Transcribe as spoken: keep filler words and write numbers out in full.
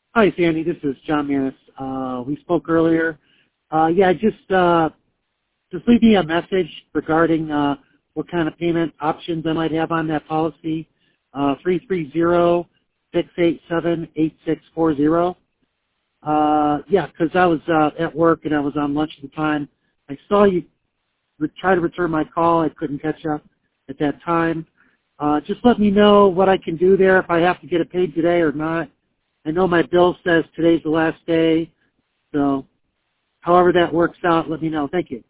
Hi, Sandy. This is John Manis. Uh, we spoke earlier. Uh, yeah, just uh, just leave me a message regarding uh, what kind of payment options I might have on that policy. Uh, three three zero, six eight seven, eight six four zero. Uh, yeah, 'cause I was uh, at work and I was on lunch at the time. I saw you re- try to return my call. I couldn't catch up at that time. Uh, just let me know what I can do there, if I have to get it paid today or not. I know my bill says today's the last day, so however that works out, let me know. Thank you.